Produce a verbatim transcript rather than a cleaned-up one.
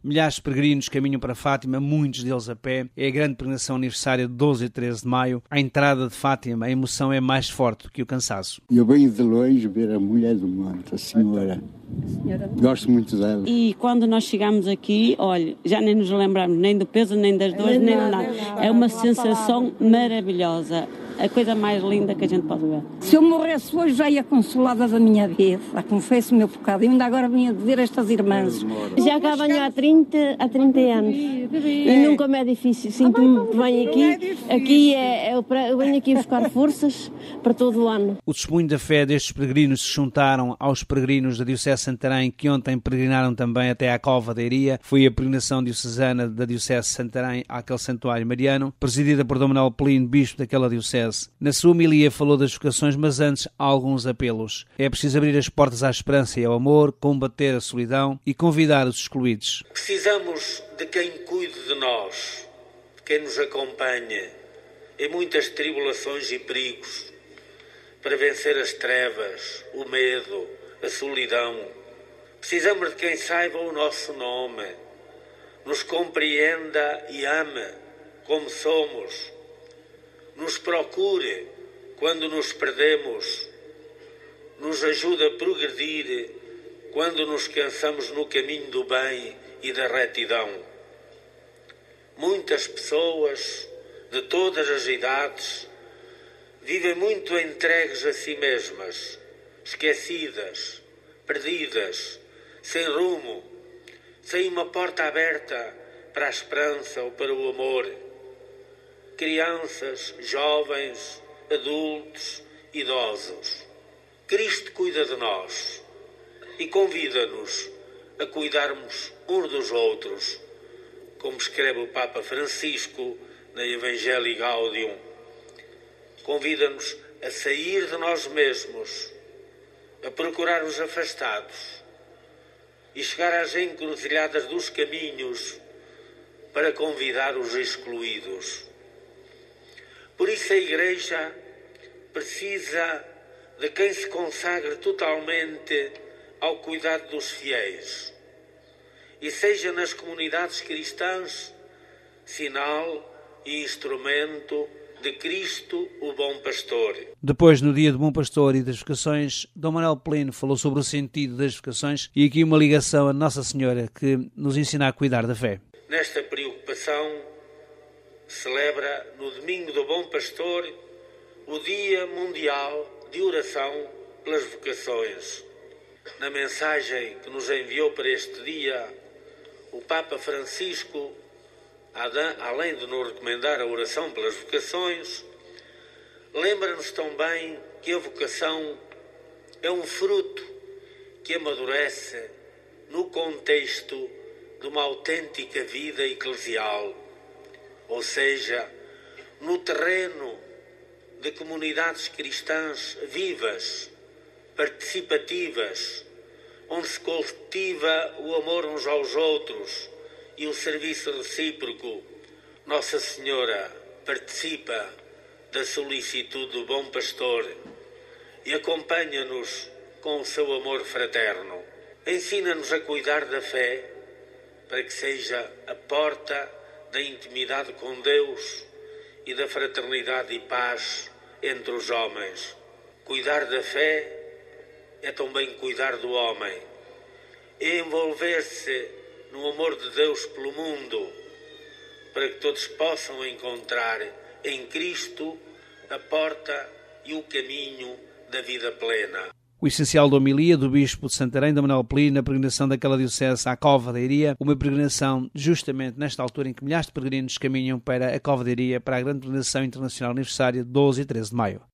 Milhares de peregrinos caminham para Fátima, muitos deles a pé. É a grande peregrinação aniversária de doze e treze de maio. À entrada de Fátima, a emoção é mais forte do que o cansaço. Eu venho de longe ver a mulher do monte, a senhora. senhora. Gosto muito dela. E quando nós chegamos aqui, olha, já nem nos lembramos nem do peso, nem das dores, nem de nada. É uma sensação maravilhosa. A coisa mais linda que a gente pode ver. Se eu morresse hoje, já ia consolada da minha vida. Confesso o meu pecado. E ainda agora vinha de ver estas irmãs. Já cá venho há trinta, há trinta anos. E nunca me é difícil. Sinto-me bem aqui. Aqui é, é, eu venho aqui buscar forças para todo o ano. O testemunho da fé destes peregrinos se juntaram aos peregrinos da Diocese de Santarém, que ontem peregrinaram também até à Cova da Iria. Foi a peregrinação diocesana da Diocese de Santarém àquele santuário mariano, presidida por Dom Manuel Pelino, bispo daquela diocese. Na sua homilia falou das vocações, mas antes há alguns apelos. É preciso abrir as portas à esperança e ao amor, combater a solidão e convidar os excluídos. Precisamos de quem cuide de nós, de quem nos acompanhe em muitas tribulações e perigos, para vencer as trevas, o medo, a solidão. Precisamos de quem saiba o nosso nome, nos compreenda e ame como somos, nos procure quando nos perdemos, nos ajude a progredir quando nos cansamos no caminho do bem e da retidão. Muitas pessoas de todas as idades vivem muito entregues a si mesmas, esquecidas, perdidas, sem rumo, sem uma porta aberta para a esperança ou para o amor. Crianças, jovens, adultos, idosos. Cristo cuida de nós e convida-nos a cuidarmos uns dos outros, como escreve o Papa Francisco na Evangelii Gaudium. Convida-nos a sair de nós mesmos, a procurar os afastados e chegar às encruzilhadas dos caminhos para convidar os excluídos. Por isso a Igreja precisa de quem se consagre totalmente ao cuidado dos fiéis e seja nas comunidades cristãs sinal e instrumento de Cristo, o Bom Pastor. Depois, no dia do Bom Pastor e das vocações, Dom Manuel Pelino falou sobre o sentido das vocações e aqui uma ligação a Nossa Senhora que nos ensina a cuidar da fé. Nesta preocupação, celebra no Domingo do Bom Pastor o Dia Mundial de Oração pelas Vocações. Na mensagem que nos enviou para este dia, o Papa Francisco, além de nos recomendar a oração pelas vocações, lembra-nos também que a vocação é um fruto que amadurece no contexto de uma autêntica vida eclesial, ou seja, no terreno de comunidades cristãs vivas, participativas, onde se cultiva o amor uns aos outros e o serviço recíproco. Nossa Senhora participa da solicitude do Bom Pastor e acompanha-nos com o seu amor fraterno. Ensina-nos a cuidar da fé para que seja a porta da intimidade com Deus e da fraternidade e paz entre os homens. Cuidar da fé é também cuidar do homem, é envolver-se no amor de Deus pelo mundo, para que todos possam encontrar em Cristo a porta e o caminho da vida plena. O essencial da homilia do Bispo de Santarém, Dom Manuel Pelino, na peregrinação daquela diocese à Cova da Iria, uma peregrinação justamente nesta altura em que milhares de peregrinos caminham para a Cova da Iria para a grande peregrinação internacional aniversária de doze e treze de maio.